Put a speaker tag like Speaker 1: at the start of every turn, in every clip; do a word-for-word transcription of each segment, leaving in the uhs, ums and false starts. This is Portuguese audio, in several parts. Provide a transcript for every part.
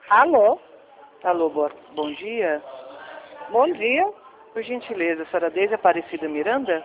Speaker 1: Alô?
Speaker 2: Alô, boa, bom dia.
Speaker 1: Bom dia.
Speaker 2: Por gentileza, a senhora Deise Aparecida Miranda?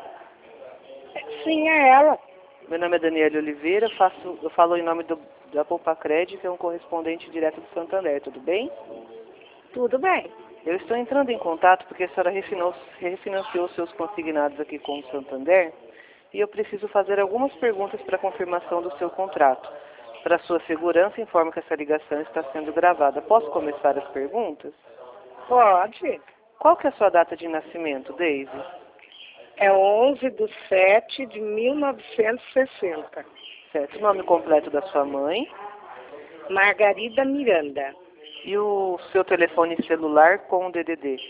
Speaker 1: Sim, é ela.
Speaker 2: Meu nome é Daniela Oliveira, faço, eu falo em nome do, da Poupa Crédito, que é um correspondente direto do Santander, tudo bem?
Speaker 1: Tudo bem.
Speaker 2: Eu estou entrando em contato porque a senhora refinou, refinanciou seus consignados aqui com o Santander e eu preciso fazer algumas perguntas para confirmação do seu contrato. Para sua segurança, informo que essa ligação está sendo gravada. Posso começar as perguntas?
Speaker 1: Pode.
Speaker 2: Qual que é a sua data de nascimento, Deise?
Speaker 1: É onze de sete de mil novecentos e sessenta.
Speaker 2: Certo. O nome completo da sua mãe
Speaker 1: Margarida Miranda.
Speaker 2: e o seu telefone celular com o D D D.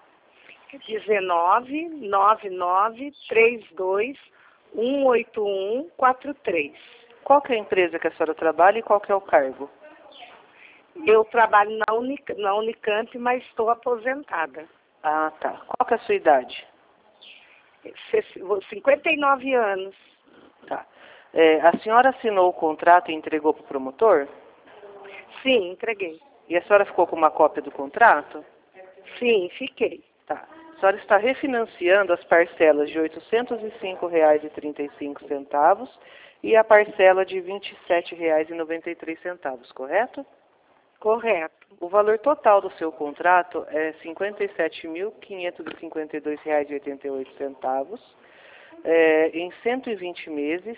Speaker 1: dezenove, noventa e nove, trinta e dois, cento e oitenta e um, quarenta e três.
Speaker 2: Qual que é a empresa que a senhora trabalha e qual que é o cargo?
Speaker 1: Eu trabalho na, Unic na Unicamp, mas estou aposentada.
Speaker 2: Ah, tá. Qual que é a sua idade?
Speaker 1: cinquenta e nove anos.
Speaker 2: Tá. É, a senhora assinou o contrato e entregou para o promotor?
Speaker 1: Sim, entreguei.
Speaker 2: E a senhora ficou com uma cópia do contrato?
Speaker 1: Sim, fiquei.
Speaker 2: Tá. A senhora está refinanciando as parcelas de oitocentos e cinco reais e trinta e cinco centavos e a parcela de vinte e sete reais e noventa e três centavos, correto?
Speaker 1: Correto.
Speaker 2: O valor total do seu contrato é cinquenta e sete mil, quinhentos e cinquenta e dois reais e oitenta e oito centavos, é, em cento e vinte meses,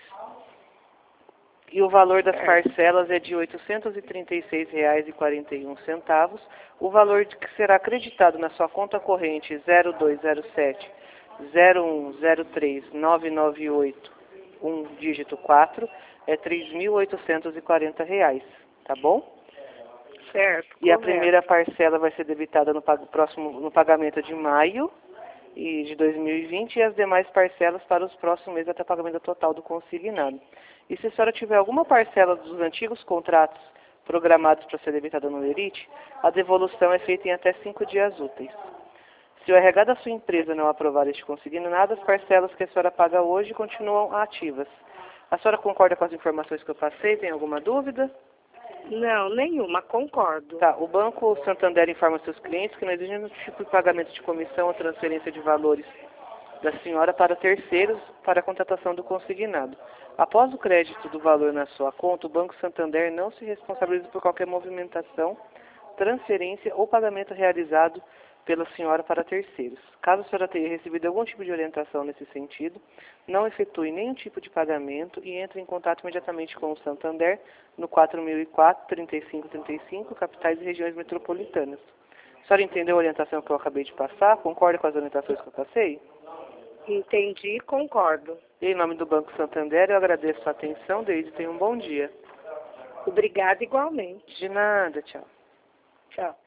Speaker 2: e o valor das parcelas é de oitocentos e trinta e seis reais e quarenta e um centavos. O valor que será acreditado na sua conta corrente zero dois zero sete, zero um zero três, nove nove oito, um dígito quatro, é três mil oitocentos e quarenta reais, tá bom?
Speaker 1: Certo,
Speaker 2: E a
Speaker 1: correto.
Speaker 2: primeira parcela vai ser debitada no, pag próximo, no pagamento de maio e de dois mil e vinte e as demais parcelas para os próximos meses até o pagamento total do consignado. E se a senhora tiver alguma parcela dos antigos contratos programados para ser debitada no Lerite, a devolução é feita em até cinco dias úteis. Se o R H da sua empresa não aprovar este consignado, as parcelas que a senhora paga hoje continuam ativas. A senhora concorda com as informações que eu passei? Tem alguma dúvida?
Speaker 1: Não, nenhuma, concordo.
Speaker 2: Tá, o Banco Santander informa seus clientes que não exige nenhum tipo de pagamento de comissão ou transferência de valores da senhora para terceiros para a contratação do consignado. Após o crédito do valor na sua conta, o Banco Santander não se responsabiliza por qualquer movimentação, transferência ou pagamento realizado pela senhora para terceiros. Caso a senhora tenha recebido algum tipo de orientação nesse sentido, não efetue nenhum tipo de pagamento e entre em contato imediatamente com o Santander no quatro mil e quatro, trinta e cinco trinta e cinco, capitais e regiões metropolitanas. A senhora entendeu a orientação que eu acabei de passar? Concorda com as orientações que eu passei?
Speaker 1: Entendi, concordo.
Speaker 2: E em nome do Banco Santander, eu agradeço a atenção, Deise, tenha um bom dia.
Speaker 1: Obrigada igualmente.
Speaker 2: De nada, tchau.
Speaker 1: Tchau.